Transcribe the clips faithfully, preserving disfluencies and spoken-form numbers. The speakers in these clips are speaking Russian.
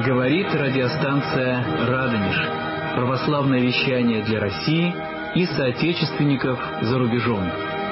Говорит радиостанция «Радонеж». Православное вещание для России и соотечественников за рубежом.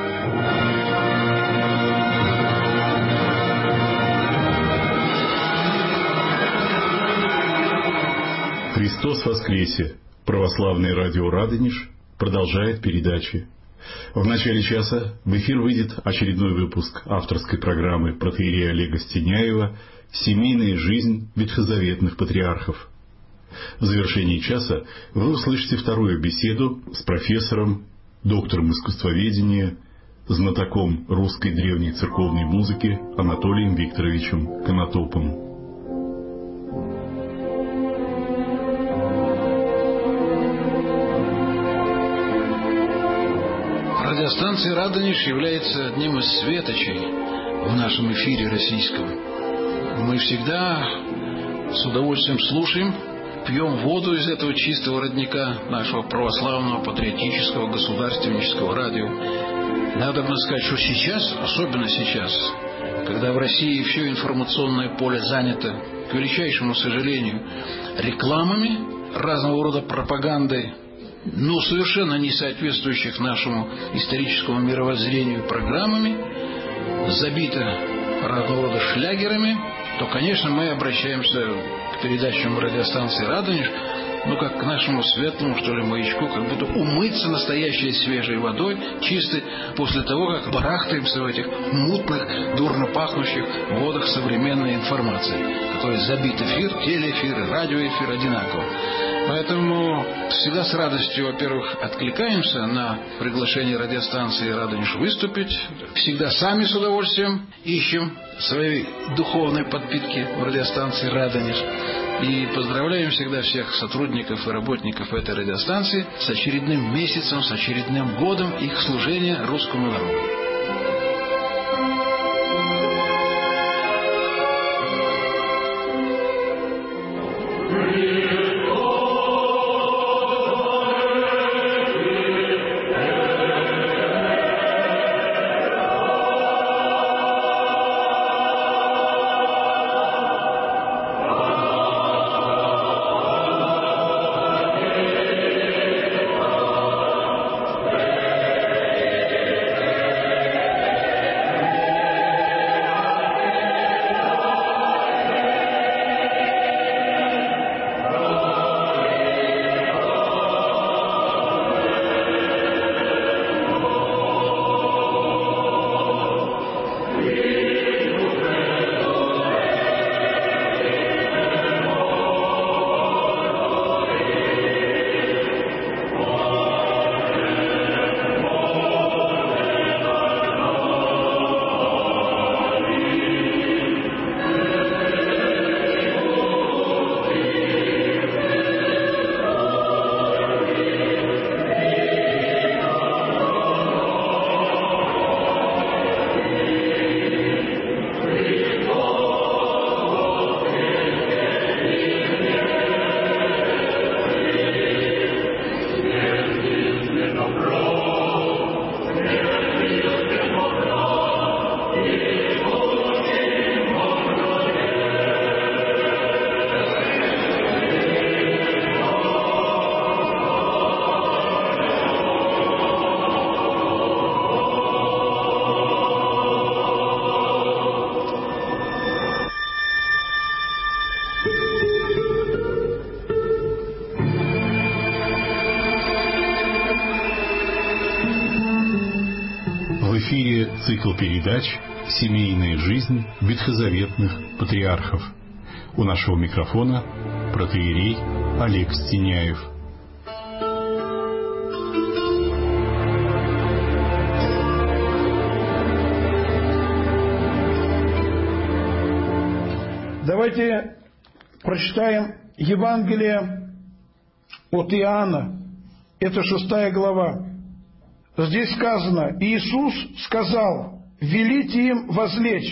Христос воскресе! Православное радио «Радонеж» продолжает передачи. В начале часа в эфир выйдет очередной выпуск авторской программы протоиерея Олега Стеняева «Семейная жизнь ветхозаветных патриархов». В завершении часа вы услышите вторую беседу с профессором, доктором искусствоведения, знатоком русской древней церковной музыки Анатолием Викторовичем Конотопом. Радиостанция «Радонеж» является одним из светочей в нашем эфире российском. Мы всегда с удовольствием слушаем, пьем воду из этого чистого родника нашего православного, патриотического, государственнического радио. Надо бы сказать, что сейчас, особенно сейчас, когда в России все информационное поле занято, к величайшему сожалению, рекламами, разного рода пропагандой, но совершенно не соответствующих нашему историческому мировоззрению программами, забито разного рода шлягерами, то, конечно, мы обращаемся к передачам радиостанции «Радонеж», ну, как к нашему светлому, что ли, маячку, как будто умыться настоящей свежей водой, чистой, после того, как барахтаемся в этих мутных, дурно пахнущих водах современной информации, которой забит эфир, телеэфир, радиоэфир одинаково. Поэтому всегда с радостью, во-первых, откликаемся на приглашение радиостанции «Радонеж» выступить. Всегда сами с удовольствием ищем своей духовной подпитки в радиостанции «Радонеж». И поздравляем всегда всех сотрудников и работников этой радиостанции с очередным месяцем, с очередным годом их служения русскому народу. Цикл передач «Семейная жизнь ветхозаветных патриархов». У нашего микрофона протоиерей Олег Стеняев. Давайте прочитаем Евангелие от Иоанна. Это шестая глава. Здесь сказано: Иисус сказал: «Велите им возлечь».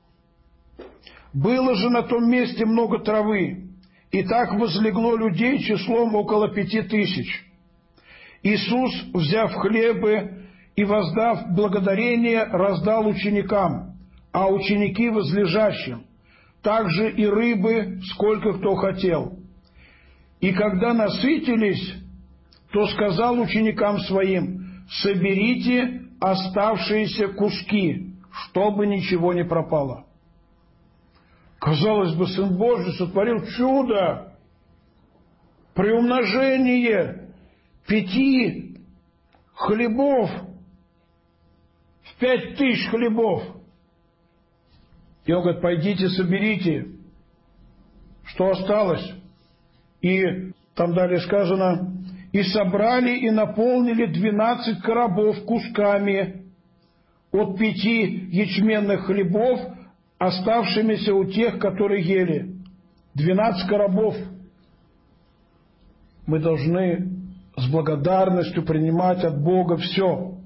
Было же на том месте много травы, и так возлегло людей числом около пяти тысяч. Иисус, взяв хлебы и воздав благодарение, раздал ученикам, а ученики возлежащим. также и рыбы, сколько кто хотел. И когда насытились, то сказал ученикам своим: соберите оставшиеся куски, чтобы ничего не пропало. Казалось бы, Сын Божий сотворил чудо, приумножение пяти хлебов в пять тысяч хлебов. И он говорит: пойдите, соберите, что осталось. И там далее сказано: и собрали и наполнили двенадцать коробов кусками от пяти ячменных хлебов, оставшимися у тех, которые ели. Двенадцать коробов. Мы должны с благодарностью принимать от Бога все.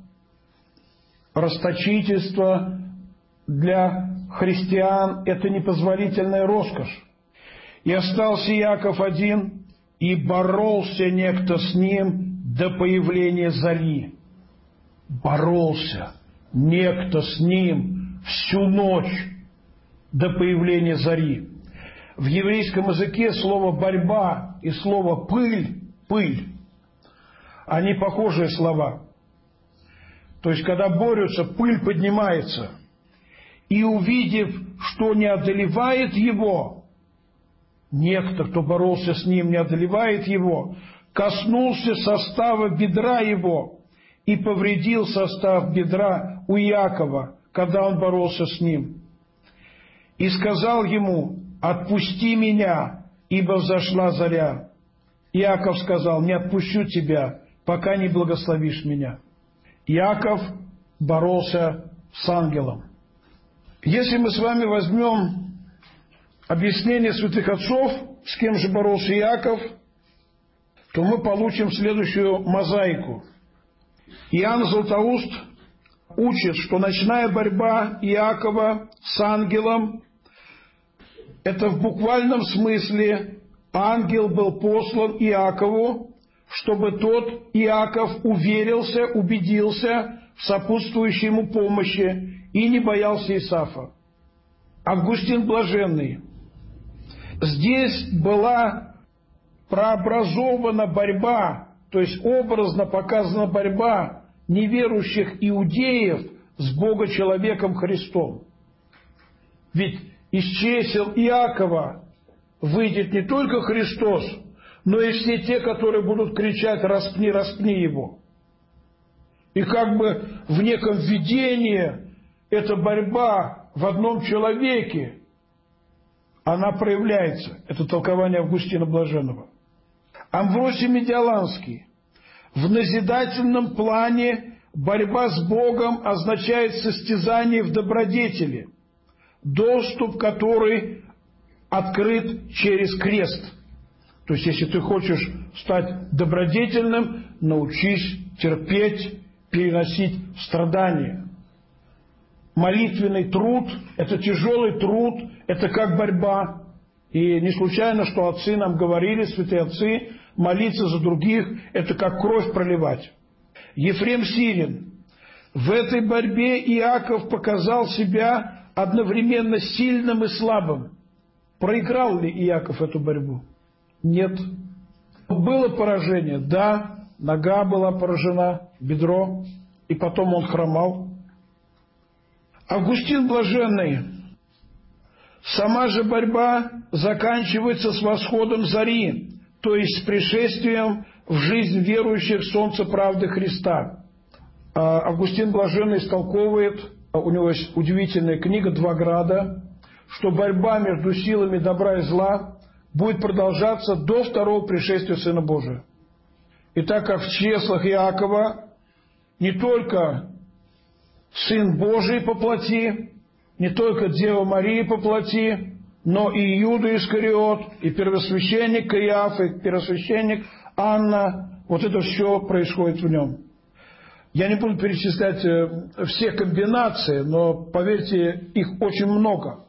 Расточительство для христиан – это непозволительная роскошь. И остался Иаков один, и боролся некто с ним до появления зари. Боролся некто с ним всю ночь до появления зари. В еврейском языке слово «борьба» и слово «пыль», «пыль», они похожие слова. То есть, когда борются, пыль поднимается. И увидев, что не одолевает его, некто, кто боролся с ним, не одолевает его, коснулся состава бедра его и повредил состав бедра у Иакова, когда он боролся с ним. И сказал ему: отпусти меня, ибо взошла заря. Иаков сказал: не отпущу тебя, пока не благословишь меня. Иаков боролся с ангелом. Если мы с вами возьмем объяснение святых отцов, с кем же боролся Иаков, то мы получим следующую мозаику. Иоанн Златоуст учит, что ночная борьба Иакова с ангелом – это в буквальном смысле ангел был послан Иакову, чтобы тот, Иаков, уверился, убедился в сопутствующей ему помощи и не боялся Исафа. Августин Блаженный. Здесь была прообразована борьба, то есть образно показана борьба неверующих иудеев с Богочеловеком Христом. Ведь из чресел Иакова выйдет не только Христос, но и все те, которые будут кричать: распни, распни его. И как бы в неком видении эта борьба в одном человеке, она проявляется. Это толкование Августина Блаженного. Амвросий Медиаланский. В назидательном плане борьба с Богом означает состязание в добродетели, доступ который открыт через крест. То есть, если ты хочешь стать добродетельным, научись терпеть, переносить страдания. Молитвенный труд – это тяжелый труд, это как борьба. И не случайно, что отцы нам говорили, святые отцы, молиться за других – это как кровь проливать. Ефрем Сирин. В этой борьбе Иаков показал себя одновременно сильным и слабым. Проиграл ли Иаков эту борьбу? Нет. Было поражение? Да. Нога была поражена, бедро, и потом он хромал. Августин Блаженный. Сама же борьба заканчивается с восходом зари, то есть с пришествием в жизнь верующих солнца правды Христа. Августин Блаженный истолковывает, у него есть удивительная книга «Два града», что борьба между силами добра и зла будет продолжаться до второго пришествия Сына Божия. И так как в чреслах Иакова не только Сын Божий по плоти, не только Дева Мария по плоти, но и Иуда Искариот, и первосвященник Каиаф, и первосвященник Анна, вот это все происходит в нем. Я не буду перечислять все комбинации, но, поверьте, их очень много.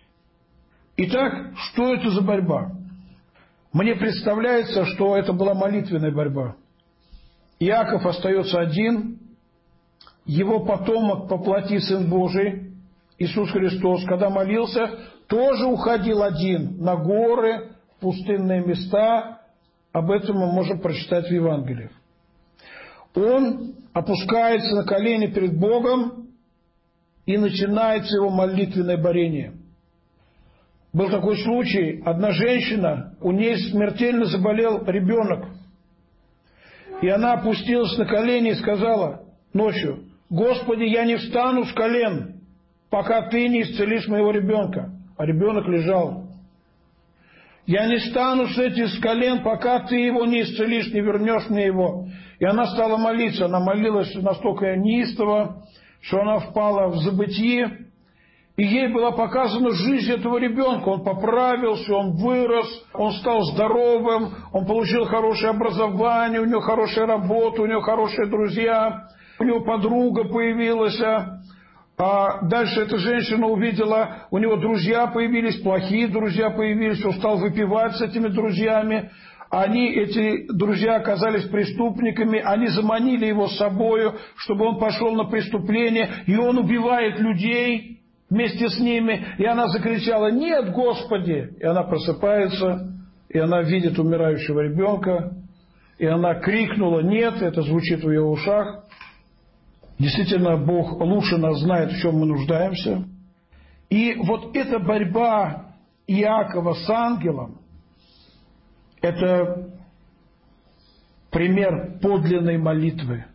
Итак, что это за борьба? Мне представляется, что это была молитвенная борьба. Иаков остается один, его потомок по плоти Сын Божий, Иисус Христос, когда молился, тоже уходил один на горы, в пустынные места. Об этом мы можем прочитать в Евангелии. Он опускается на колени перед Богом, и начинается его молитвенное борение. Был такой случай, одна женщина, у ней смертельно заболел ребенок. И она опустилась на колени и сказала ночью: «Господи, я не встану с колен, пока Ты не исцелишь моего ребенка». А ребенок лежал. «Я не встану с этих с колен, пока Ты его не исцелишь, не вернешь мне его». И она стала молиться. Она молилась настолько неистово, что она впала в забытие. И ей была показана жизнь этого ребенка. Он поправился, он вырос, он стал здоровым, он получил хорошее образование, у него хорошая работа, у него хорошие друзья, у него подруга появилась. А дальше эта женщина увидела, у него друзья появились, плохие друзья появились, он стал выпивать с этими друзьями. Они, эти друзья, оказались преступниками, они заманили его с собою, чтобы он пошел на преступление, и он убивает людей вместе с ними. И она закричала: «Нет, Господи!» И она просыпается, и она видит умирающего ребенка, и она крикнула «Нет!» Это звучит в ее ушах. Действительно, Бог лучше нас знает, в чем мы нуждаемся. И вот эта борьба Иакова с ангелом, это пример подлинной молитвы.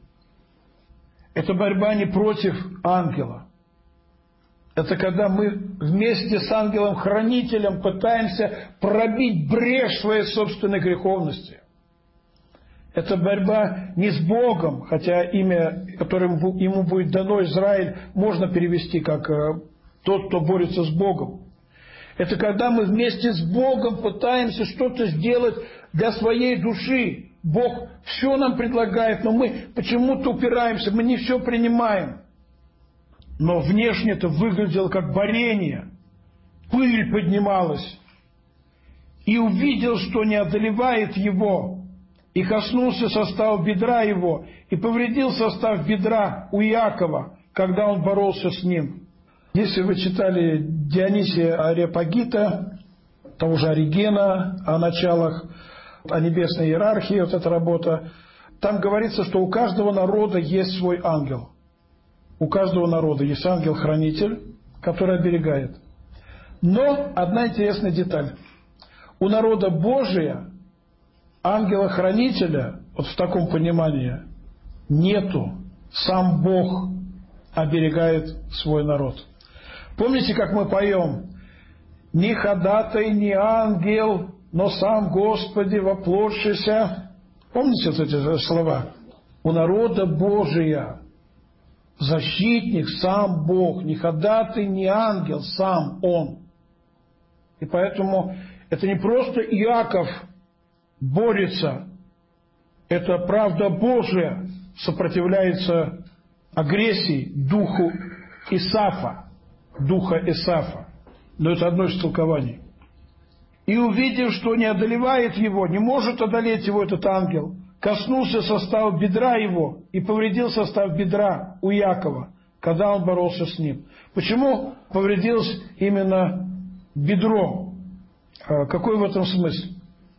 Это борьба не против ангела. Это когда мы вместе с ангелом-хранителем пытаемся пробить брешь своей собственной греховности. Это борьба не с Богом, хотя имя, которым ему будет дано, Израиль, можно перевести как тот, кто борется с Богом. Это когда мы вместе с Богом пытаемся что-то сделать для своей души. Бог все нам предлагает, но мы почему-то упираемся, мы не все принимаем. Но внешне это выглядело как борение. Пыль поднималась. И увидел, что не одолевает его, и коснулся состава бедра его, и повредил состав бедра у Иакова, когда он боролся с ним. Если вы читали Дионисия Ареопагита, того же Оригена, о началах, о небесной иерархии, вот эта работа, там говорится, что у каждого народа есть свой ангел. У каждого народа есть ангел-хранитель, который оберегает. Но одна интересная деталь. У народа Божия ангела-хранителя, вот в таком понимании, нету. Сам Бог оберегает свой народ. Помните, как мы поем: «Ни ходатай, ни ангел, но сам Господи воплотшийся». Помните вот эти слова? У народа Божия защитник сам Бог, не ходатай, не ангел, сам Он. И поэтому это не просто Иаков борется, это правда Божия сопротивляется агрессии духу Исафа, духа Исафа. Но это одно из толкований. И увидев, что не одолевает его, не может одолеть его этот ангел, коснулся состава бедра его и повредил состав бедра у Иакова, когда он боролся с ним. Почему повредилось именно бедро? Какой в этом смысл?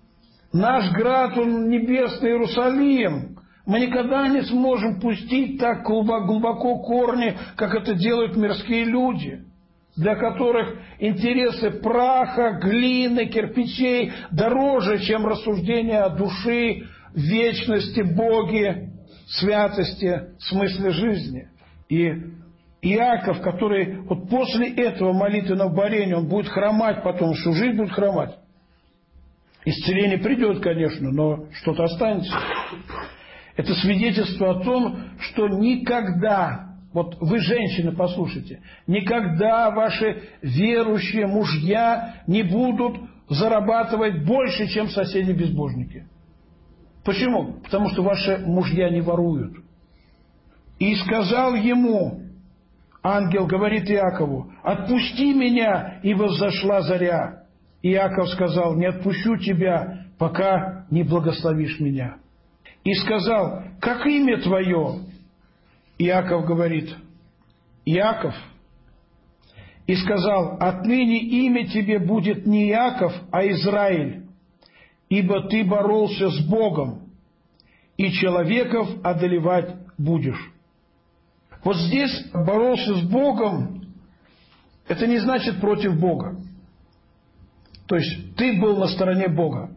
Наш град, он небесный Иерусалим. Мы никогда не сможем пустить так глубоко корни, как это делают мирские люди, для которых интересы праха, глины, кирпичей дороже, чем рассуждения о душе, вечности, Боге, святости, смысле жизни. И Иаков, который вот после этого молитвенного борения, он будет хромать потом, всю жизнь будет хромать. Исцеление придет, конечно, но что-то останется. Это свидетельство о том, что никогда, вот вы, женщины, послушайте, никогда ваши верующие мужья не будут зарабатывать больше, чем соседи-безбожники. Почему? Потому что ваши мужья не воруют. И сказал ему, ангел говорит Иакову: «Отпусти меня, ибо взошла заря». Иаков сказал: «Не отпущу тебя, пока не благословишь меня». И сказал: «Как имя твое?» Иаков говорит: «Иаков». и сказал: «Отныне имя тебе будет не Иаков, а Израиль, ибо ты боролся с Богом, и человеков одолевать будешь». Вот здесь боролся с Богом, это не значит против Бога. То есть ты был на стороне Бога.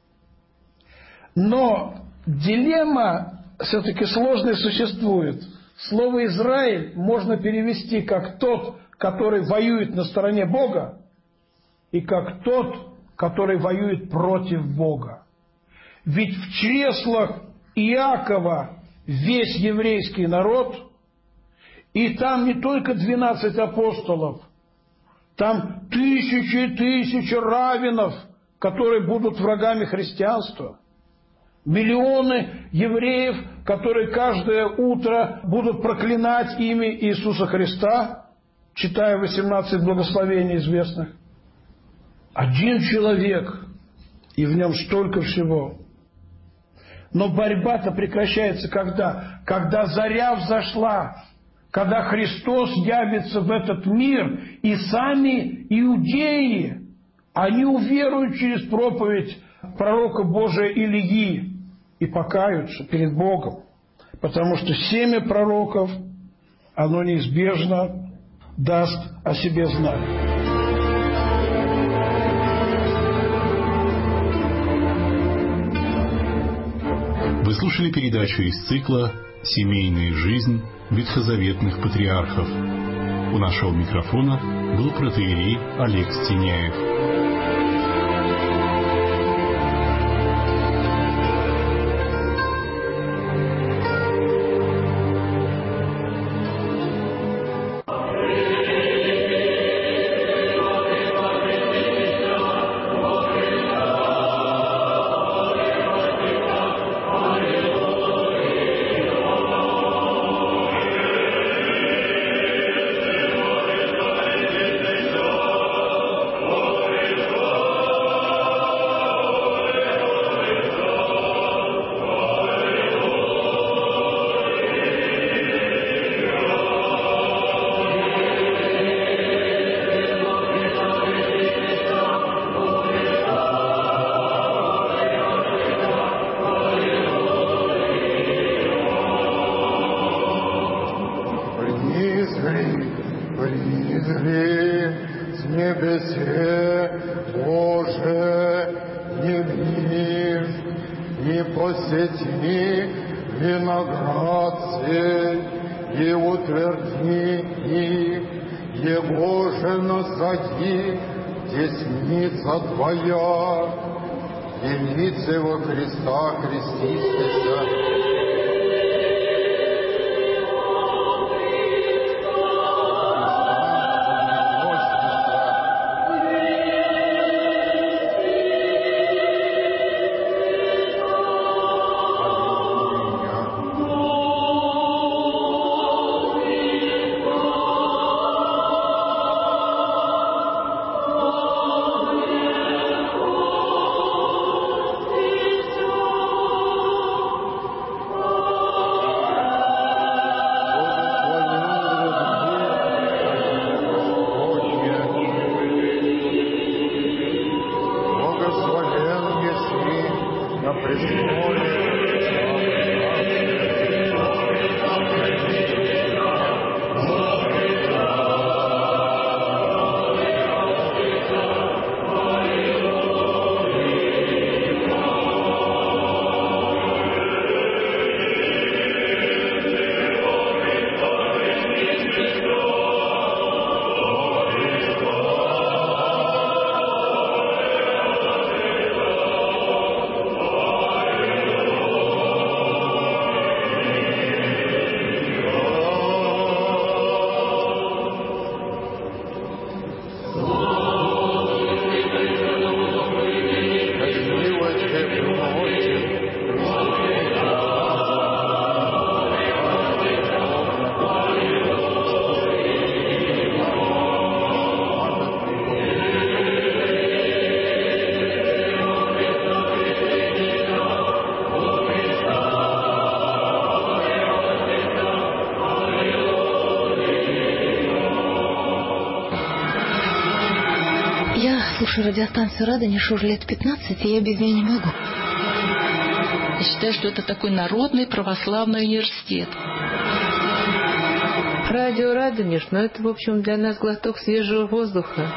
Но дилемма все-таки сложная существует. Слово «Израиль» можно перевести как тот, который воюет на стороне Бога, и как тот, который воюет против Бога. Ведь в чреслах Иакова весь еврейский народ, и там не только двенадцать апостолов, там тысячи и тысячи раввинов, которые будут врагами христианства. Миллионы евреев, которые каждое утро будут проклинать имя Иисуса Христа, читая восемнадцать благословений известных. Один человек, и в нем столько всего. Но борьба-то прекращается когда? Когда заря взошла, когда Христос явится в этот мир, и сами иудеи, они уверуют через проповедь пророка Божия Илии и покаются перед Богом. Потому что семя пророков, оно неизбежно даст о себе знать. Вы слушали передачу из цикла «Семейная жизнь ветхозаветных патриархов». У нашего микрофона был протоиерей Олег Стеняев. Твоя, явится во Христа, крестися. слушаю радиостанцию «Радонеж» уже лет пятнадцать, и я без нее не могу. Я считаю, что это такой народный православный университет. Радио «Радонеж», но это, в общем, для нас глоток свежего воздуха.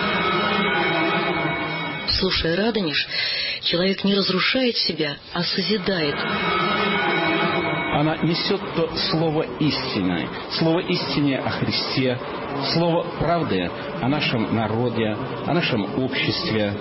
Слушая «Радонеж», человек не разрушает себя, а созидает. Она несет то слово истины, слово истины о Христе, слово правды о нашем народе, о нашем обществе.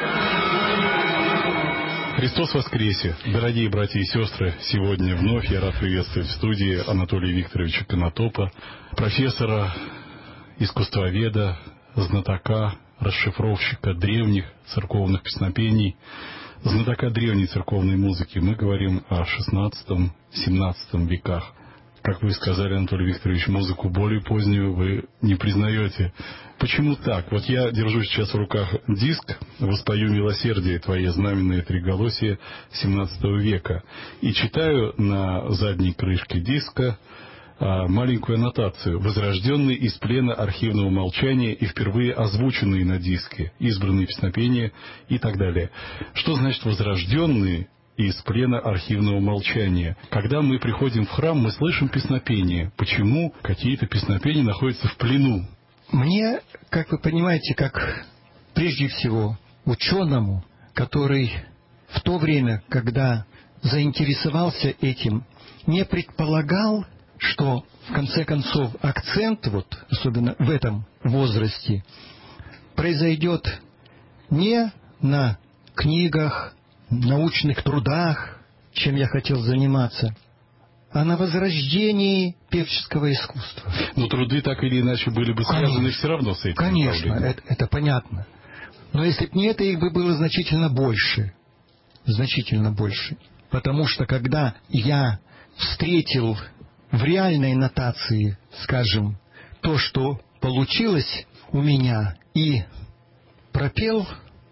Христос воскресе! Дорогие братья и сестры, сегодня вновь я рад приветствовать в студии Анатолия Викторовича Конотопа, профессора, искусствоведа, знатока, расшифровщика древних церковных песнопений, знатока древней церковной музыки. Мы говорим о шестнадцатом-семнадцатом веках. Как вы сказали, Анатолий Викторович, музыку более позднюю вы не признаете. Почему так? Вот я держу сейчас в руках диск «Воспою милосердие твое, знаменное триголосие семнадцатого века» и читаю на задней крышке диска маленькую аннотацию, возрожденный из плена архивного молчания и впервые озвученные на диске, избранные песнопения и так далее. Что значит возрожденные из плена архивного молчания? Когда мы приходим в храм, мы слышим песнопения. Почему какие-то песнопения находятся в плену? Мне, как вы понимаете, как прежде всего ученому, который в то время, когда заинтересовался этим, не предполагал, что в конце концов акцент, вот особенно в этом возрасте, произойдет не на книгах, научных трудах, чем я хотел заниматься, а на возрождении певческого искусства. Но труды так или иначе были бы связаны конечно, все равно с этим. Конечно, это, это понятно. Но если бы не это, их бы было значительно больше. Значительно больше. Потому что когда я встретил в реальной нотации, скажем, то, что получилось у меня, и пропел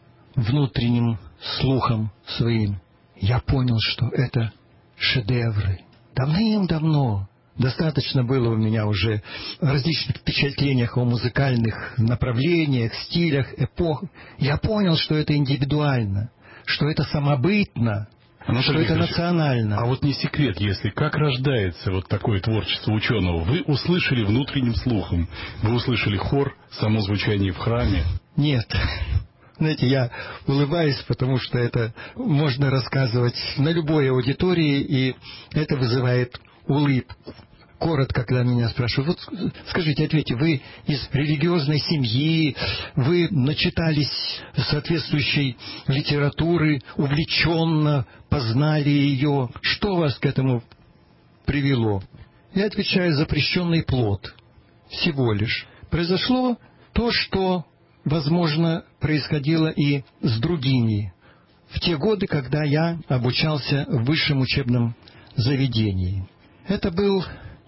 внутренним слухом своим, я понял, что это шедевры. Давным-давно достаточно было у меня уже различных впечатлениях о музыкальных направлениях, стилях, эпох. Я понял, что это индивидуально, что это самобытно, Анатолий что это национально. А вот не секрет, если как рождается вот такое творчество ученого? Вы услышали внутренним слухом, вы услышали хор, само звучание в храме? Нет. Знаете, я улыбаюсь, потому что это можно рассказывать на любой аудитории, и это вызывает улыбку. Коротко, когда меня спрашивают, вот скажите, ответьте, вы из религиозной семьи, вы начитались соответствующей литературы, увлеченно познали ее, что вас к этому привело? Я отвечаю, запрещенный плод. Всего лишь. Произошло то, что, возможно, происходило и с другими в те годы, когда я обучался в высшем учебном заведении. Это был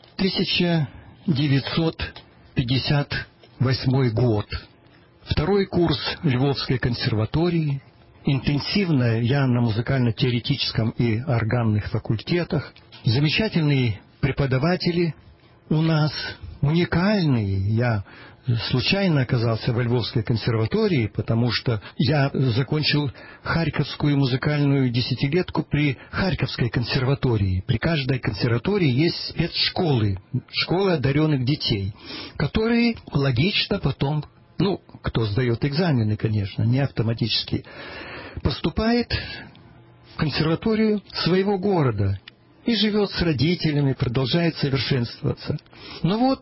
тысяча девятьсот пятьдесят восьмой год. Второй курс Львовской консерватории. Интенсивно я на музыкально-теоретическом и органных факультетах. Замечательные преподаватели у нас, уникальные. Я случайно оказался во Львовской консерватории, потому что я закончил Харьковскую музыкальную десятилетку при Харьковской консерватории. При каждой консерватории есть спецшколы, школы одаренных детей, которые логично потом, ну, кто сдает экзамены, конечно, не автоматически, поступает в консерваторию своего города и живет с родителями, продолжает совершенствоваться. Но вот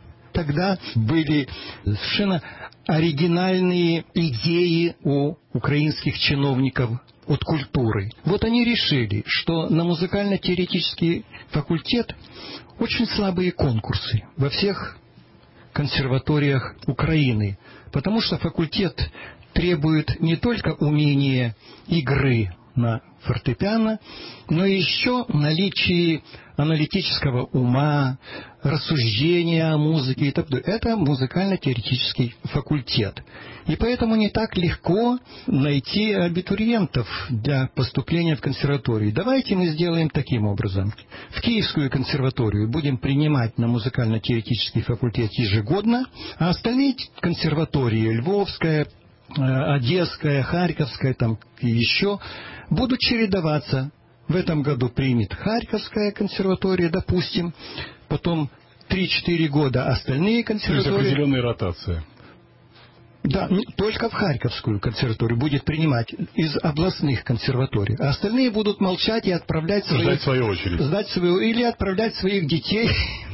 тогда были совершенно оригинальные идеи у украинских чиновников от культуры. Вот они решили, что на музыкально-теоретический факультет очень слабые конкурсы во всех консерваториях Украины, потому что факультет требует не только умения игры на фортепиано, но еще наличие аналитического ума, рассуждения о музыке и так далее. Это музыкально-теоретический факультет. И поэтому не так легко найти абитуриентов для поступления в консерваторию. Давайте мы сделаем таким образом. В Киевскую консерваторию будем принимать на музыкально-теоретический факультет ежегодно, а остальные консерватории, Львовская, Одесская, Харьковская, там и еще, будут чередоваться. В этом году примет Харьковская консерватория, допустим, потом три-четыре года остальные консерватории. То есть определенная ротация. Да, только в Харьковскую консерваторию будет принимать из областных консерваторий. А остальные будут молчать и отправлять своих... Ждать свою очередь. Ждать свою, или отправлять своих детей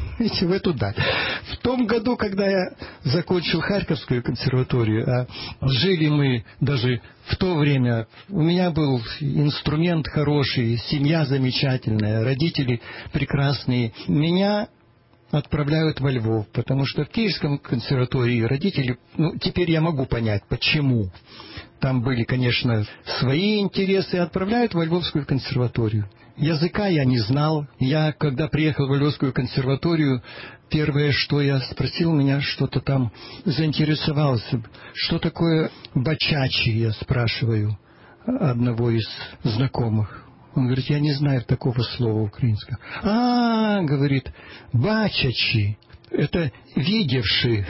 в эту даль. В том году, когда я закончил Харьковскую консерваторию, а жили мы даже в то время, у меня был инструмент хороший, семья замечательная, родители прекрасные. Меня отправляют во Львов, потому что в Киевском консерватории родители, ну, теперь я могу понять, почему. Там были, конечно, свои интересы, отправляют во Львовскую консерваторию. Языка я не знал. Я, когда приехал в Львовскую консерваторию, первое, что я спросил, меня что-то там заинтересовался. Что такое бачачи, я спрашиваю одного из знакомых. Он говорит, я не знаю такого слова украинского. А, говорит, бачачи. Это видевший.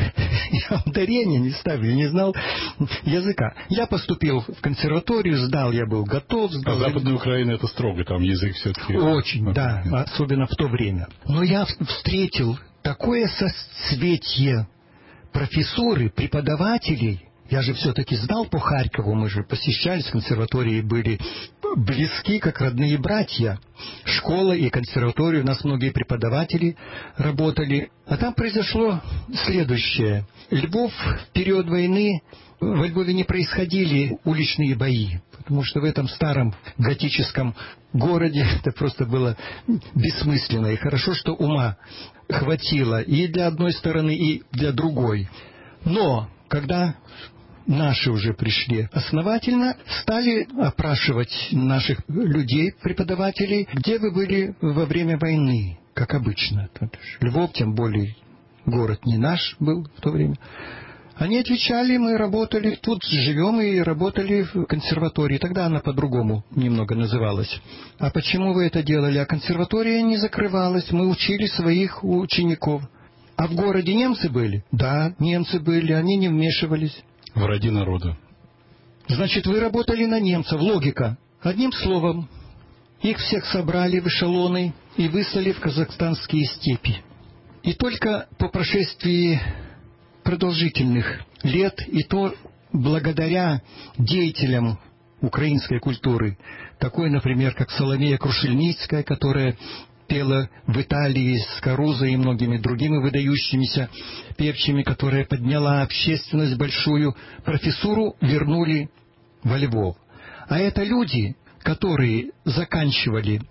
Я ударения не ставил, я не знал языка. Я поступил в консерваторию, сдал, я был готов. Сдал. А Западная Украина это строго, там язык все-таки... Очень, да, особенно в то время. Но я встретил такое соцветие профессоры, преподавателей. Я же все-таки знал по Харькову, мы же посещались консерватории, были близки, как родные братья. Школа и консерватория, у нас многие преподаватели работали. А там произошло следующее. Львов в период войны, во Львове не происходили уличные бои, потому что в этом старом готическом городе это просто было бессмысленно. И хорошо, что ума хватило и для одной стороны, и для другой. Но когда... Наши уже пришли основательно, стали опрашивать наших людей, преподавателей, где вы были во время войны, как обычно. Львов, тем более, город не наш был в то время. Они отвечали, мы работали, тут живем и работали в консерватории. Тогда она по-другому немного называлась. А почему вы это делали? А консерватория не закрывалась, мы учили своих учеников. А в городе немцы были? Да, немцы были, они не вмешивались. Враги народа. Значит, вы работали на немцев. Логика. Одним словом, их всех собрали в эшелоны и выслали в казахстанские степи. И только по прошествии продолжительных лет, и то благодаря деятелям украинской культуры, такой, например, как Соломея Крушельницкая, которая пела в Италии с Карузой и многими другими выдающимися певчими, которая подняла общественность большую, профессуру вернули во Львов. А это люди, которые заканчивали,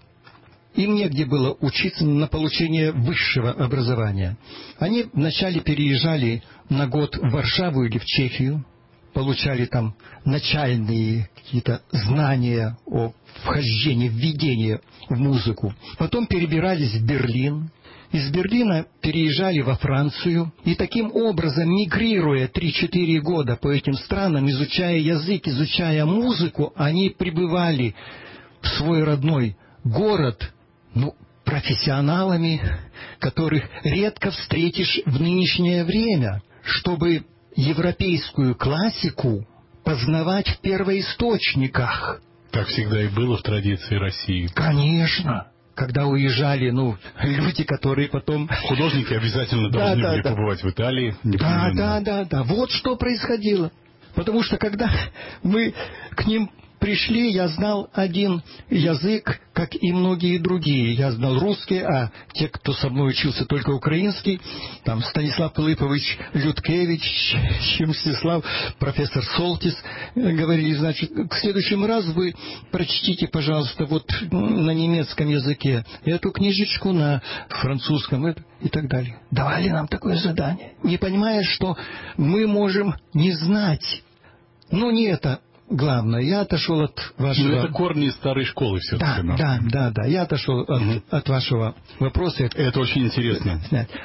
им негде было учиться на получение высшего образования. Они вначале переезжали на год в Варшаву или в Чехию, получали там начальные какие-то знания о вхождении, введении в музыку. Потом перебирались в Берлин. Из Берлина переезжали во Францию. И таким образом, мигрируя три-четыре года по этим странам, изучая язык, изучая музыку, они прибывали в свой родной город, ну, профессионалами, которых редко встретишь в нынешнее время, чтобы европейскую классику познавать в первоисточниках. Так всегда и было в традиции России. Конечно. Когда уезжали, ну, люди, которые потом... Художники обязательно должны да, были да, побывать да. в Италии. Да, да, да, да. Вот что происходило. Потому что когда мы к ним пришли, я знал один язык, как и многие другие. Я знал русский, а те, кто со мной учился, только украинский. Там Станислав Пилипович Людкевич, Мстислав, профессор Солтис говорили, значит, к следующему разу вы прочтите, пожалуйста, вот на немецком языке эту книжечку, на французском и так далее. Давали нам такое задание, не понимая, что мы можем не знать. Но не это главное. Я отошел от вашего... Но это корни старой школы все-таки. Да, да, да, да. Я отошел от, угу. от вашего вопроса. Это очень интересно.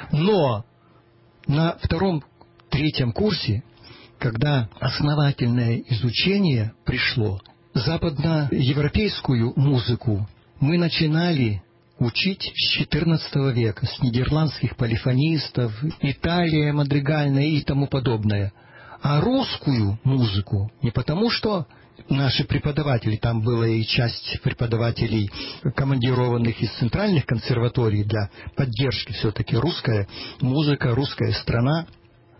Но на втором, третьем курсе, когда основательное изучение пришло, западноевропейскую музыку мы начинали учить с четырнадцатого века, с нидерландских полифонистов, Италия мадригальная и тому подобное. А русскую музыку не потому, что наши преподаватели, там была и часть преподавателей, командированных из центральных консерваторий для поддержки все-таки русская музыка, русская страна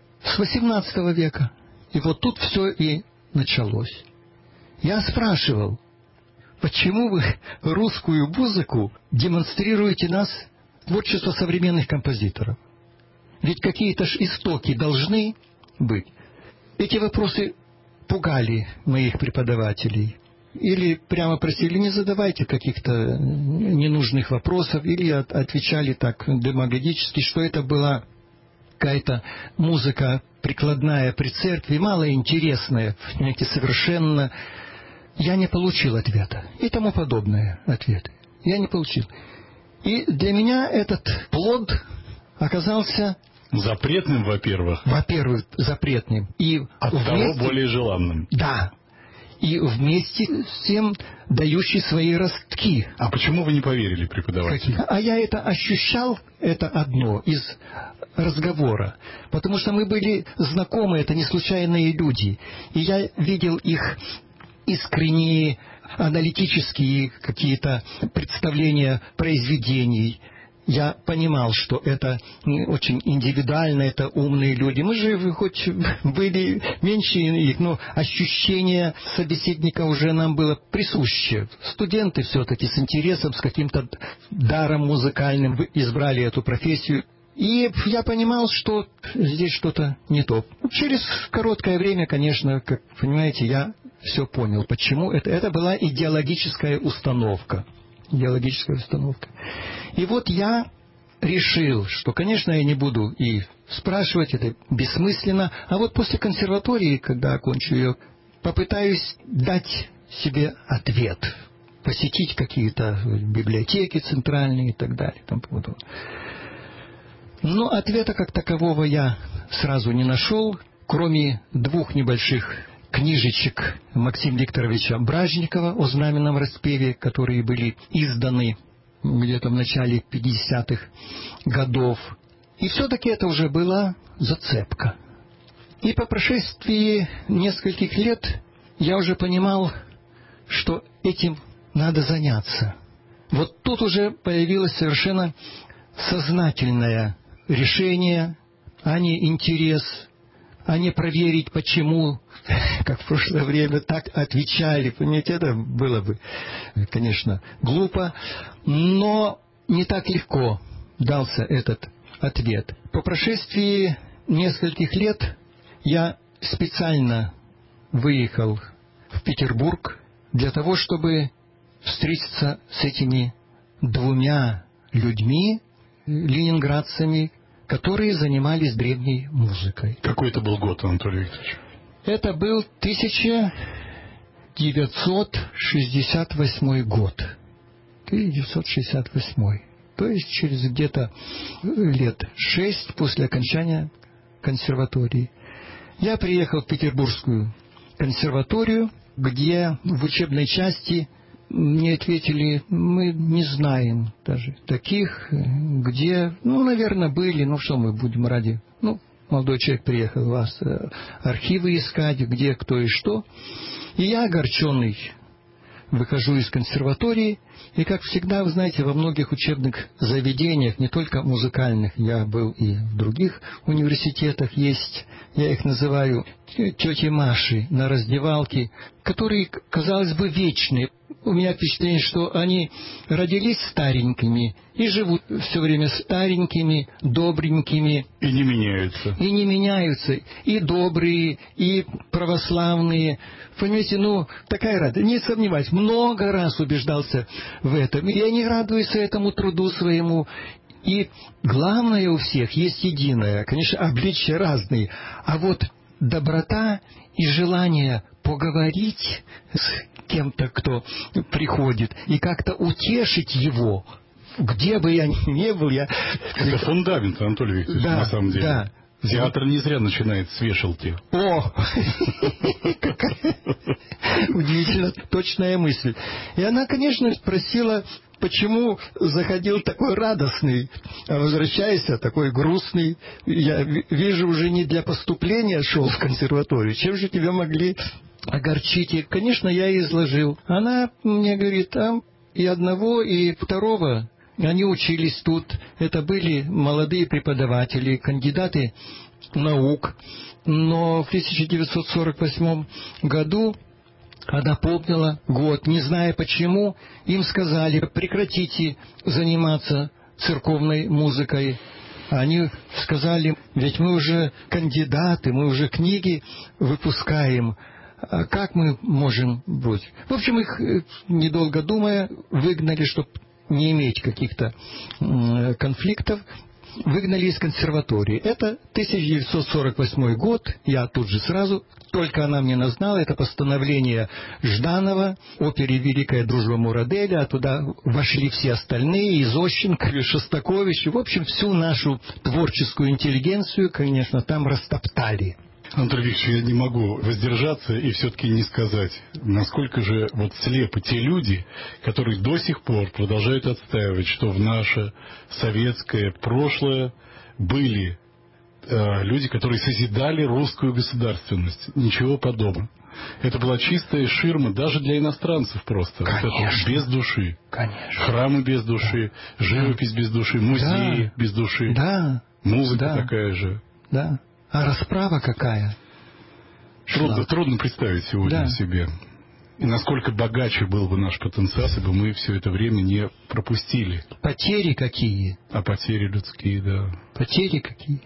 с восемнадцатого века. И вот тут все и началось. Я спрашивал, почему вы русскую музыку демонстрируете нас, творчество современных композиторов? Ведь какие-то ж истоки должны быть. Эти вопросы пугали моих преподавателей. Или прямо просили, не задавайте каких-то ненужных вопросов, или от, отвечали так демагогически, что это была какая-то музыка прикладная при церкви, малоинтересная, понимаете, совершенно. Я не получил ответа. И тому подобные ответы. Я не получил. И для меня этот плод оказался... Запретным, во-первых. Во-первых, запретным. И от вместе... того более желанным. Да. И вместе с тем дающий свои ростки. А почему вы не поверили преподавателю? Какие? А я это ощущал, это одно из разговора. Потому что мы были знакомы, это не случайные люди. И я видел их искренние, аналитические какие-то представления произведений. Я понимал, что это очень индивидуально, это умные люди. Мы же хоть были меньше их, но ощущение собеседника уже нам было присуще. Студенты все-таки с интересом, с каким-то даром музыкальным избрали эту профессию. И я понимал, что здесь что-то не то. Через короткое время, конечно, как понимаете, я все понял, почему это. Это была идеологическая установка. Идеологическая установка. И вот я решил, что, конечно, я не буду и спрашивать, это бессмысленно, а вот после консерватории, когда окончу ее, попытаюсь дать себе ответ, посетить какие-то библиотеки центральные и так далее. Там, вот. Но ответа как такового я сразу не нашел, кроме двух небольших книжечек Максима Викторовича Бражникова о знаменном распеве, которые были изданы где-то в начале пятидесятых годов. И все-таки это уже была зацепка. И по прошествии нескольких лет я уже понимал, что этим надо заняться. Вот тут уже появилось совершенно сознательное решение, а не интерес, а не проверить, почему, как в прошлое время, так отвечали. Понимаете, это было бы, конечно, глупо, но не так легко дался этот ответ. По прошествии нескольких лет я специально выехал в Петербург для того, чтобы встретиться с этими двумя людьми, ленинградцами, которые занимались древней музыкой. Какой это был год, Анатолий Викторович? Это был тысяча девятьсот шестьдесят восьмой год. тысяча девятьсот шестьдесят восьмой. То есть через где-то лет шесть после окончания консерватории. Я приехал в Петербургскую консерваторию, где в учебной части мне ответили, мы не знаем даже таких, где, ну, наверное, были, ну, что мы будем ради, ну, молодой человек приехал вас архивы искать, где, кто и что. И я, огорченный, выхожу из консерватории, и, как всегда, вы знаете, во многих учебных заведениях, не только музыкальных, я был и в других университетах, есть, я их называю, тети Маши на раздевалке, которые, казалось бы, вечные. У меня впечатление, что они родились старенькими и живут все время старенькими, добренькими. И не меняются. И не меняются. И добрые, и православные. Понимаете, ну, такая радость. Не сомневаюсь, много раз убеждался в этом. И они радуются этому труду своему. И главное у всех есть единое. Конечно, обличия разные. А вот доброта и желание поговорить с кем-то, кто приходит, и как-то утешить его, где бы я ни был, я... Это фундамент, Анатолий Викторович, да, на самом деле. Да. Театр не зря начинает с вешалки. О! Удивительно точная мысль. И она, конечно, спросила, почему заходил такой радостный, а возвращайся такой грустный? Я вижу, уже не для поступления шел в консерваторию. Чем же тебя могли огорчить? И, конечно, я изложил. Она мне говорит, там и одного, и второго, они учились тут. Это были молодые преподаватели, кандидаты наук. Но в тысяча девятьсот сорок восьмом году она помнила год, не зная почему, им сказали, прекратите заниматься церковной музыкой. Они сказали, ведь мы уже кандидаты, мы уже книги выпускаем, а как мы можем быть? В общем, их, недолго думая, выгнали, чтобы не иметь каких-то конфликтов, выгнали из консерватории. Это тысяча девятьсот сорок восьмой год, я тут же сразу, только она мне назнала, это постановление Жданова, опере «Великая дружба Мураделя», а туда вошли все остальные, и Зощенко, и Шостакович, в общем, всю нашу творческую интеллигенцию, конечно, там растоптали. Анатолий Викторович, я не могу воздержаться и все-таки не сказать, насколько же вот слепы те люди, которые до сих пор продолжают отстаивать, что в наше советское прошлое были э, люди, которые созидали русскую государственность. Ничего подобного. Это была чистая ширма даже для иностранцев просто. Конечно. Вот это без души. Конечно. Храмы без души, да. Живопись без души, музеи да. без души. Да. Музыка да. такая же. Да. А расправа какая? Трудно, трудно представить сегодня да. себе. И насколько богаче был бы наш потенциал, если бы мы все это время не пропустили. Потери какие? А потери людские, да. Потери какие?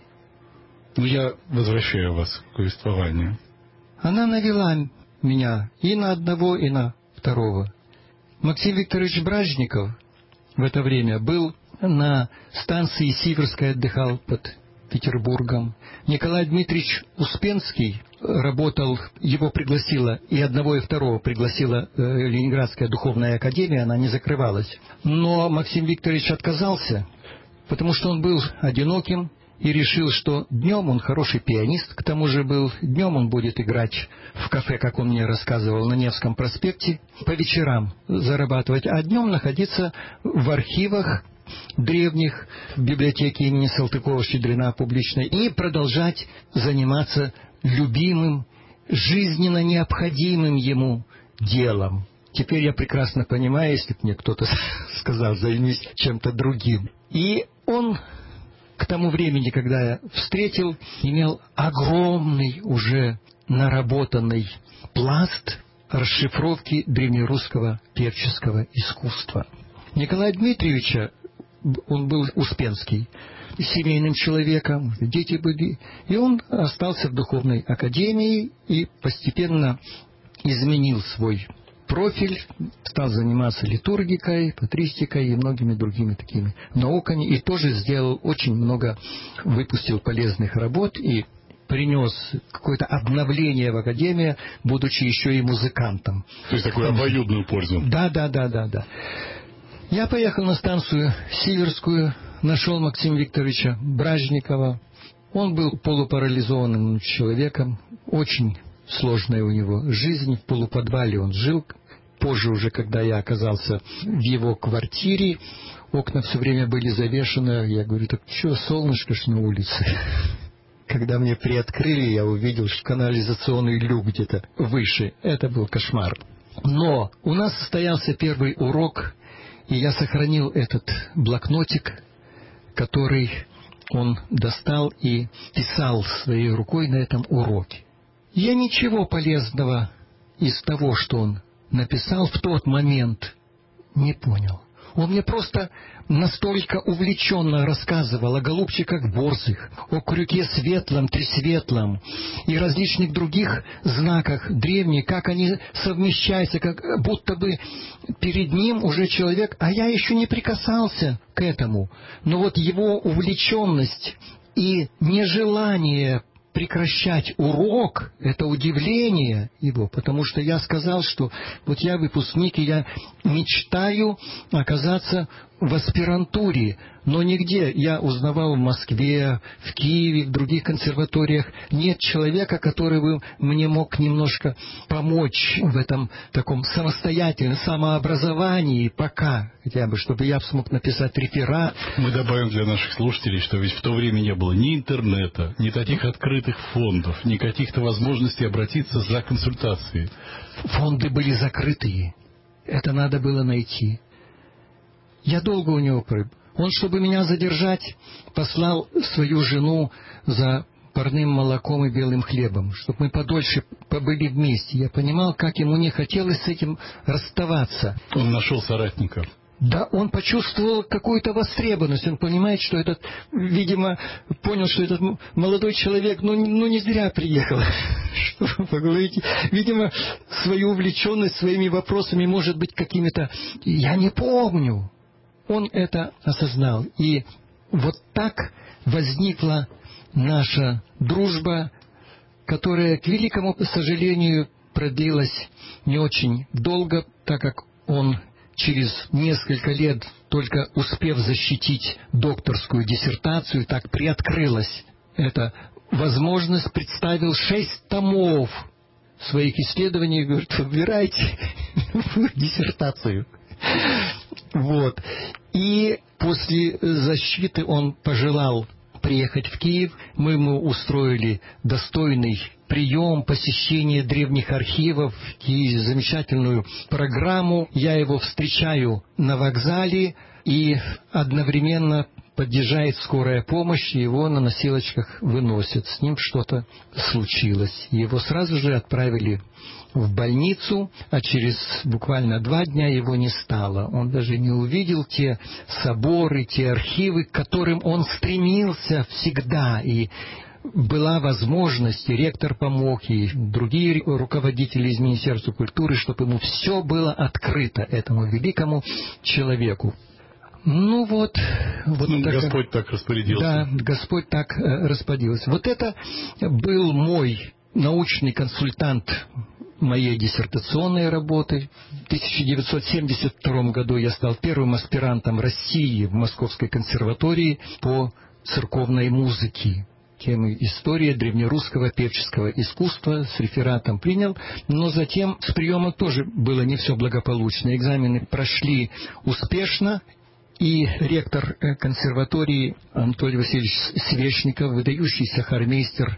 Ну, я возвращаю вас к повествованию. Она навела меня и на одного, и на второго. Максим Викторович Бражников в это время был на станции Сиверская, отдыхал под Петербургом. Николай Дмитриевич Успенский работал, его пригласила, и одного, и второго пригласила э, Ленинградская духовная академия, она не закрывалась. Но Максим Викторович отказался, потому что он был одиноким и решил, что днем он хороший пианист, к тому же был, днем он будет играть в кафе, как он мне рассказывал, на Невском проспекте, по вечерам зарабатывать, а днем находиться в архивах древних, в библиотеке имени Салтыкова-Щедрина публичной, и продолжать заниматься любимым, жизненно необходимым ему делом. Теперь я прекрасно понимаю, если бы мне кто-то сказал, займись чем-то другим. И он к тому времени, когда я встретил, имел огромный уже наработанный пласт расшифровки древнерусского певческого искусства. Николая Дмитриевича, он был Успенский, семейным человеком, дети были, и он остался в духовной академии и постепенно изменил свой профиль, стал заниматься литургикой, патристикой и многими другими такими науками, и тоже сделал очень много, выпустил полезных работ и принес какое-то обновление в академию, будучи еще и музыкантом. То есть такую обоюдную пользу. Да, да, да, да, да. Я поехал на станцию Сиверскую, нашел Максима Викторовича Бражникова. Он был полупарализованным человеком, очень сложная у него жизнь, в полуподвале он жил. Позже уже, когда я оказался в его квартире, окна все время были завешены. Я говорю, так что, солнышко ж на улице? Когда мне приоткрыли, я увидел, что канализационный люк где-то выше. Это был кошмар. Но у нас состоялся первый урок, и я сохранил этот блокнотик, который он достал и писал своей рукой на этом уроке. Я ничего полезного из того, что он написал в тот момент, не понял. Он мне просто настолько увлеченно рассказывал о голубчиках борзых, о крюке светлом, тресветлом и различных других знаках древних, как они совмещаются, как будто бы перед ним уже человек, а я еще не прикасался к этому. Но вот его увлеченность и нежелание прекращать урок, это удивление его, потому что я сказал, что вот я выпускник, и я мечтаю оказаться в аспирантуре, но нигде, я узнавал в Москве, в Киеве, в других консерваториях, нет человека, который бы мне мог немножко помочь в этом таком самостоятельном самообразовании, пока, хотя бы, чтобы я смог написать реферат. Мы добавим для наших слушателей, что ведь в то время не было ни интернета, ни таких открытых фондов, ни каких-то возможностей обратиться за консультацией. Фонды были закрытые. Это надо было найти. Я долго у него прыг. Он, чтобы меня задержать, послал свою жену за парным молоком и белым хлебом, чтобы мы подольше побыли вместе. Я понимал, как ему не хотелось с этим расставаться. Он нашел соратников. Да, он почувствовал какую-то востребованность. Он понимает, что этот, видимо, понял, что этот молодой человек, ну, ну не зря приехал. Что вы поговорите? Видимо, свою увлеченность своими вопросами, может быть, какими-то... Я не помню. Он это осознал. И вот так возникла наша дружба, которая, к великому сожалению, продлилась не очень долго, так как он через несколько лет, только успев защитить докторскую диссертацию, так приоткрылась эта возможность, представил шесть томов своих исследований и говорит: выбирайте диссертацию. Вот. И после защиты он пожелал приехать в Киев. Мы ему устроили достойный прием, посещение древних архивов и замечательную программу. Я его встречаю на вокзале, и одновременно подъезжает скорая помощь, и его на носилочках выносят. С ним что-то случилось. Его сразу же отправили в больницу, а через буквально два дня его не стало. Он даже не увидел те соборы, те архивы, к которым он стремился всегда. И была возможность, и ректор помог, и другие руководители из Министерства культуры, чтобы ему все было открыто, этому великому человеку. Ну вот, вот ну, так, Господь так распорядился. Да, Господь так э, распорядился. Вот это был мой научный консультант моей диссертационной работы. В тысяча девятьсот семьдесят втором году я стал первым аспирантом России в Московской консерватории по церковной музыке. Тему история древнерусского певческого искусства с рефератом принял, но затем с приема тоже было не все благополучно. Экзамены прошли успешно, и ректор консерватории Анатолий Васильевич Свечников, выдающийся хормейстер,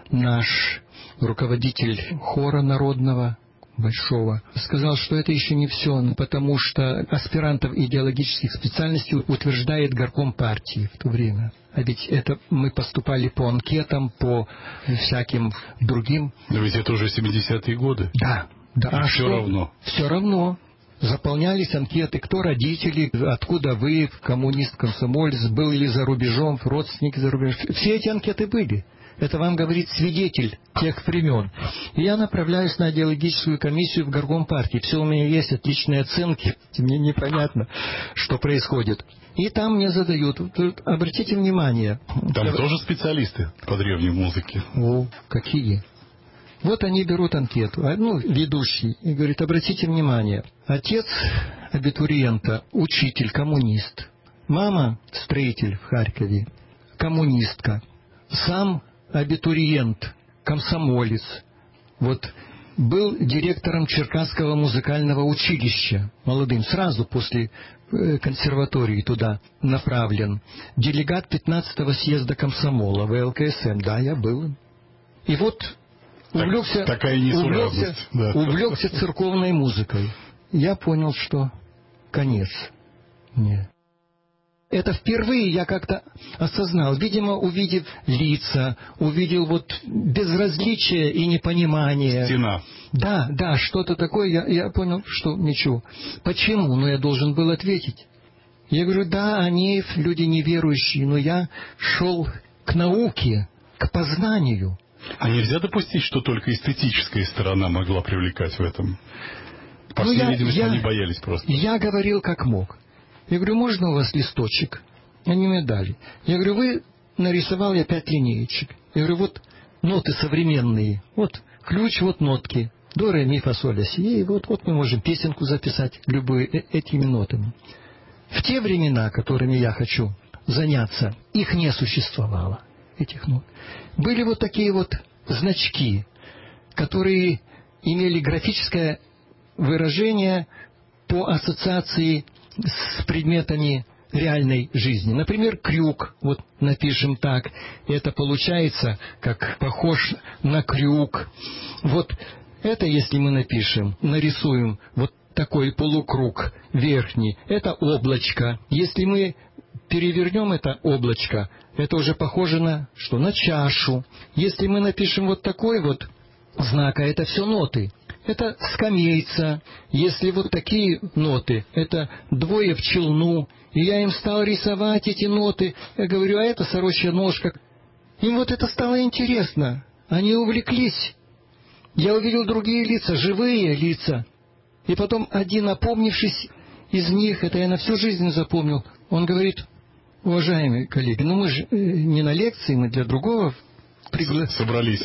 наш руководитель хора народного большого, сказал, что это еще не все, потому что аспирантов идеологических специальностей утверждает горком партии в то время. А ведь это мы поступали по анкетам, по всяким другим. Но ведь это уже семидесятые годы. Да, да. А все что? равно. Все равно. Заполнялись анкеты, кто родители, откуда вы, коммунист, комсомолец, был ли за рубежом, родственники за рубежом. Все эти анкеты были. Это вам говорит свидетель тех времен. И я направляюсь на идеологическую комиссию в горком партии. Все у меня есть, отличные оценки. Мне непонятно, что происходит. И там мне задают, обратите внимание. Там я... тоже специалисты по древней музыке. О, какие? Вот они берут анкету, ну, ведущий, и говорит: обратите внимание, отец абитуриента, учитель, коммунист, мама строитель в Харькове, коммунистка, сам абитуриент, комсомолец, вот был директором Черкасского музыкального училища, молодым, сразу после консерватории туда направлен, делегат пятнадцатого съезда комсомола вэ эл ка эс эм, да, я был. И вот увлекся, так, увлекся, да. увлекся церковной музыкой. Я понял, что конец мне. Это впервые я как-то осознал, видимо, увидев лица, увидел вот безразличие и непонимание. Стена. Да, да, что-то такое, я, я понял, что ничего. Почему? Ну, я должен был ответить. Я говорю: да, они люди неверующие, но я шел к науке, к познанию. А нельзя допустить, что только эстетическая сторона могла привлекать в этом? По всей ну, видимости, я, они боялись просто. Я говорил как мог. Я говорю: можно у вас листочек? Они мне дали. Я говорю: вы нарисовал я пять линеечек. Я говорю: вот ноты современные. Вот ключ, вот нотки. До, ре, ми, фа, соль, ля, си. И вот, вот мы можем песенку записать любые этими нотами. В те времена, которыми я хочу заняться, их не существовало, этих нот. Были вот такие вот значки, которые имели графическое выражение по ассоциации с предметами реальной жизни. Например, крюк, вот напишем так, это получается как похож на крюк. Вот это, если мы напишем, нарисуем вот такой полукруг верхний, это облачко. Если мы перевернем это облачко, это уже похоже на что? На чашу. Если мы напишем вот такой вот знак, а это все ноты, это скамейца. Если вот такие ноты, это двое в челну. И я им стал рисовать эти ноты. Я говорю, а это сорочья ножка. Им вот это стало интересно. Они увлеклись. Я увидел другие лица, живые лица. И потом один, опомнившись из них, это я на всю жизнь запомнил, он говорит: уважаемые коллеги, ну мы же не на лекции, мы для другого пригла... собрались.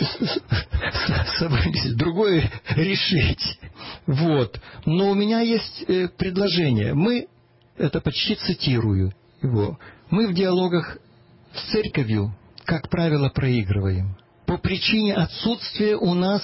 Собрались другое решить. Вот. Но у меня есть предложение. Мы, это почти цитирую его, мы в диалогах с церковью, как правило, проигрываем. По причине отсутствия у нас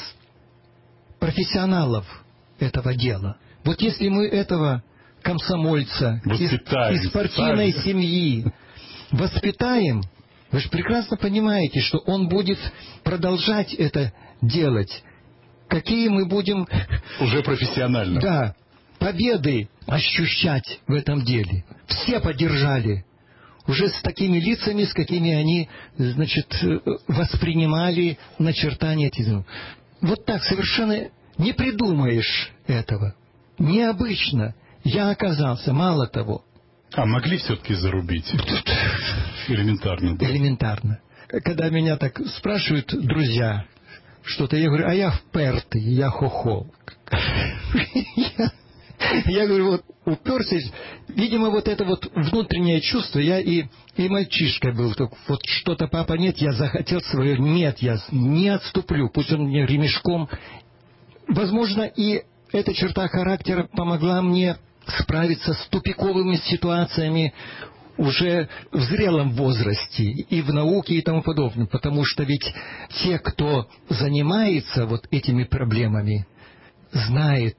профессионалов этого дела. Вот если мы этого комсомольца из, из партийной семьи воспитаем, вы же прекрасно понимаете, что он будет продолжать это делать. Какие мы будем... Уже профессионально. Да, победы ощущать в этом деле. Все поддержали. Уже с такими лицами, с какими они, значит, воспринимали начертания этих. Вот так совершенно не придумаешь этого. Необычно. Я оказался, мало того. А могли все-таки зарубить? Элементарно. Да? Элементарно. Когда меня так спрашивают друзья что-то, я говорю, а я впертый, я хохол. Я говорю, вот уперся, видимо, вот это вот внутреннее чувство, я и, и мальчишкой был, вот что-то, папа, нет, я захотел свое, нет, я не отступлю, пусть он мне ремешком. Возможно, и эта черта характера помогла мне справиться с тупиковыми ситуациями уже в зрелом возрасте, и в науке, и тому подобное, потому что ведь те, кто занимается вот этими проблемами, знает,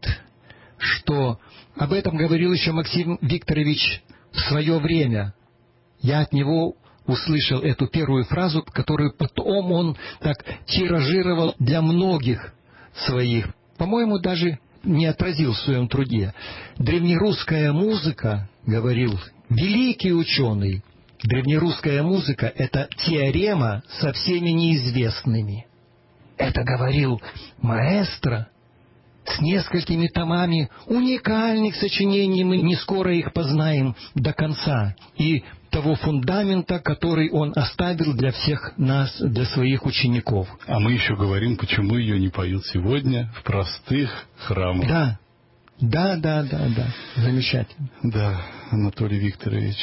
что об этом говорил еще Максим Викторович в свое время. Я от него услышал эту первую фразу, которую потом он так тиражировал для многих своих. По-моему, даже не отразил в своем труде. Древнерусская музыка, говорил великий ученый, древнерусская музыка — это теорема со всеми неизвестными. Это говорил маэстро с несколькими томами уникальных сочинений, мы не скоро их познаем до конца, и того фундамента, который он оставил для всех нас, для своих учеников. А мы еще говорим, почему ее не поют сегодня в простых храмах. Да, да, да, да, да, замечательно. Да, Анатолий Викторович.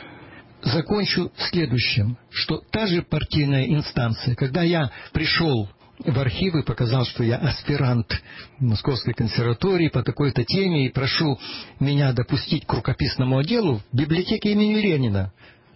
Закончу следующим, что та же партийная инстанция, когда я пришел в архивы, показал, что я аспирант Московской консерватории по такой-то теме, и прошу меня допустить к рукописному отделу в библиотеке имени Ленина.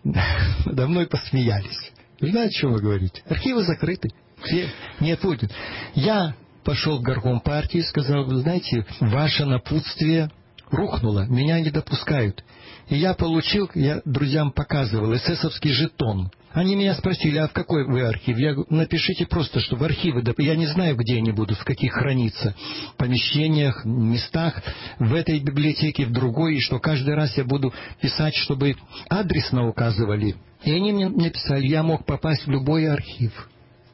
Надо мной посмеялись. Знаете, о чем вы говорите? Архивы закрыты. Все не отводят. Я пошел в горком партии и сказал, вы знаете, ваше напутствие рухнуло, меня не допускают. И я получил, я друзьям показывал, эсэсовский жетон. Они меня спросили, а в какой вы архив? Я говорю, напишите просто, что в архивы, я не знаю, где они будут, в каких хранится, помещениях, местах, в этой библиотеке, в другой, и что каждый раз я буду писать, чтобы адресно указывали. И они мне, мне писали, я мог попасть в любой архив.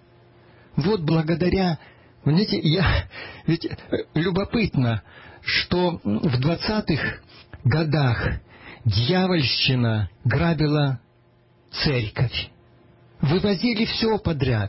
Вот благодаря, знаете, я, ведь любопытно, что в двадцатых годах дьявольщина грабила церковь. Вывозили все подряд.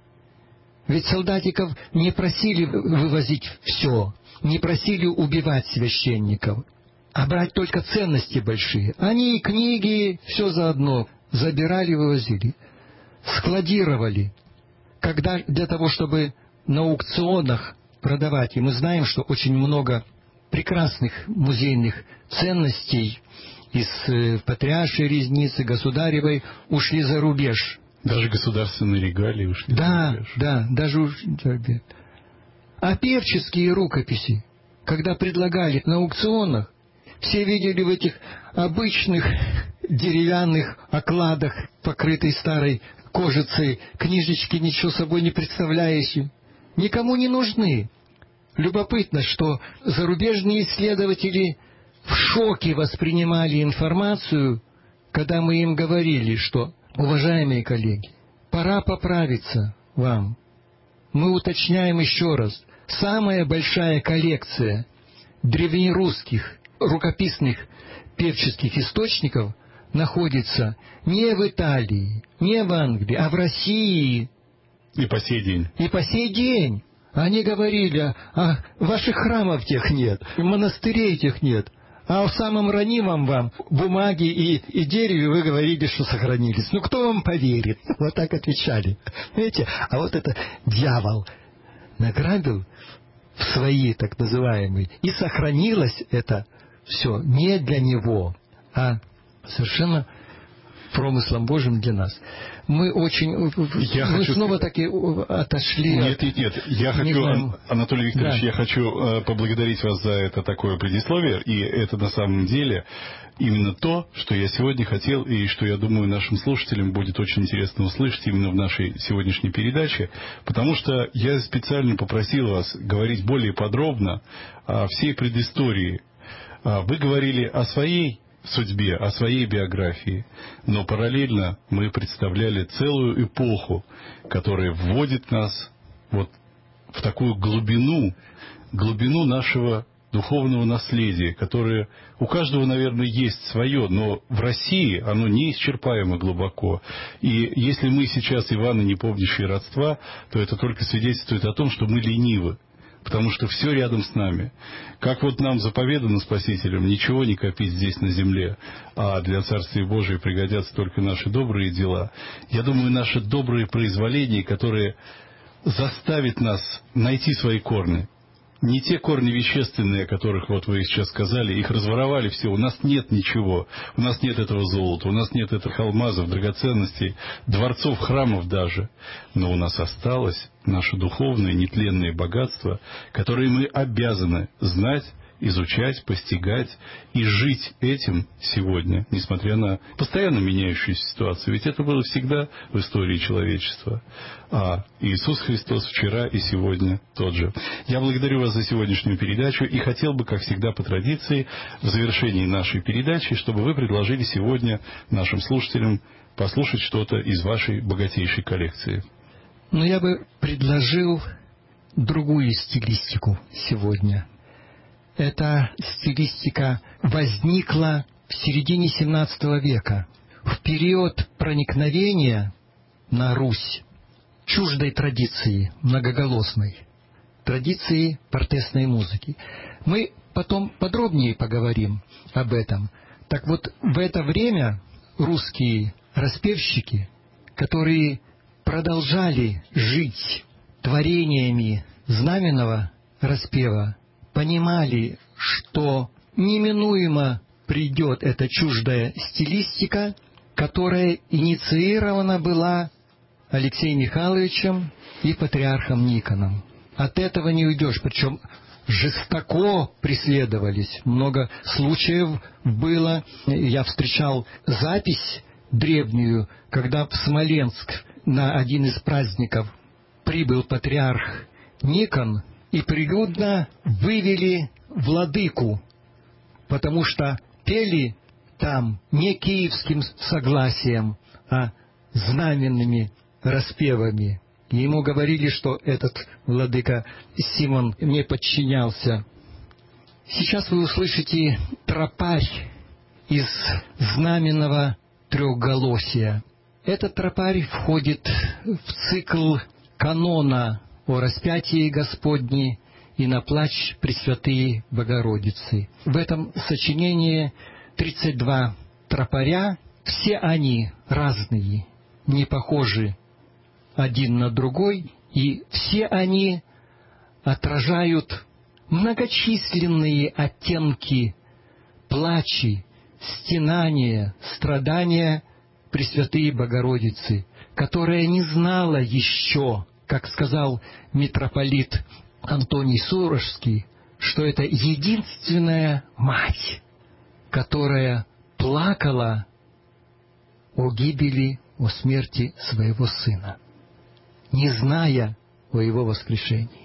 Ведь солдатиков не просили вывозить все, не просили убивать священников, а брать только ценности большие. Они и книги, все заодно, забирали, вывозили, складировали. когда для того, чтобы на аукционах продавать, и мы знаем, что очень много прекрасных музейных ценностей из э, Патриаршей Резницы, Государевой ушли за рубеж. Даже государственные регалии ушли да, за рубеж. Да, даже ушли за рубеж. А певческие рукописи, когда предлагали на аукционах, все видели в этих обычных деревянных окладах, покрытой старой кожицей, книжечки, ничего собой не представляющие, никому не нужны. Любопытно, что зарубежные исследователи в шоке воспринимали информацию, когда мы им говорили, что, уважаемые коллеги, пора поправиться вам. Мы уточняем еще раз, самая большая коллекция древнерусских рукописных певческих источников находится не в Италии, не в Англии, а в России. И по сей день. И по сей день. Они говорили, а ваших храмов тех нет, и монастырей тех нет. А в самом ранимом вам бумаге и, и дереве вы говорили, что сохранились. Ну, кто вам поверит? Вот так отвечали. Видите? А вот это дьявол награбил в свои, так называемые, и сохранилось это все не для него, а совершенно промыслом Божьим для нас. Мы очень... Я мы хочу... снова таки отошли... Нет, нет, нет. Я не хочу, знаю. Анатолий Викторович, да. я хочу э, поблагодарить вас за это такое предисловие. И это на самом деле именно то, что я сегодня хотел, и что, я думаю, нашим слушателям будет очень интересно услышать именно в нашей сегодняшней передаче. Потому что я специально попросил вас говорить более подробно о всей предыстории. Вы говорили о своей судьбе, о своей биографии, но параллельно мы представляли целую эпоху, которая вводит нас вот в такую глубину, глубину нашего духовного наследия, которое у каждого, наверное, есть свое, но в России оно неисчерпаемо глубоко. И если мы сейчас Иваны, не помнящие родства, то это только свидетельствует о том, что мы ленивы. Потому что все рядом с нами. Как вот нам заповедано Спасителем, ничего не копить здесь на земле, а для Царствия Божия пригодятся только наши добрые дела. Я думаю, наши добрые произволения, которые заставят нас найти свои корни. Не те корни вещественные, о которых вот вы сейчас сказали, их разворовали все, у нас нет ничего, у нас нет этого золота, у нас нет этих алмазов, драгоценностей, дворцов, храмов даже, но у нас осталось наше духовное, нетленное богатство, которое мы обязаны знать, изучать, постигать и жить этим сегодня, несмотря на постоянно меняющуюся ситуацию. Ведь это было всегда в истории человечества. А Иисус Христос вчера и сегодня тот же. Я благодарю вас за сегодняшнюю передачу и хотел бы, как всегда по традиции, в завершении нашей передачи, чтобы вы предложили сегодня нашим слушателям послушать что-то из вашей богатейшей коллекции. Ну, я бы предложил другую стилистику сегодня. Эта стилистика возникла в середине семнадцатого века, в период проникновения на Русь чуждой традиции, многоголосной, традиции портесной музыки. Мы потом подробнее поговорим об этом. Так вот, в это время русские распевщики, которые продолжали жить творениями знаменного распева, понимали, что неминуемо придет эта чуждая стилистика, которая инициирована была Алексеем Михайловичем и патриархом Никоном. От этого не уйдешь, причем жестоко преследовались. Много случаев было. Я встречал запись древнюю, когда в Смоленск на один из праздников прибыл патриарх Никон, и прилюдно вывели владыку, потому что пели там не киевским согласием, а знаменными распевами. И ему говорили, что этот владыка Симон не подчинялся. Сейчас вы услышите тропарь из знаменного трехголосия. Этот тропарь входит в цикл канона о распятии Господне и на плач Пресвятые Богородицы. В этом сочинении тридцать два тропаря, все они разные, не похожи один на другой, и все они отражают многочисленные оттенки плачи, стенания, страдания Пресвятой Богородицы, которая не знала еще, как сказал митрополит Антоний Суворовский, что это единственная мать, которая плакала о гибели, о смерти своего сына, не зная о его воскрешении.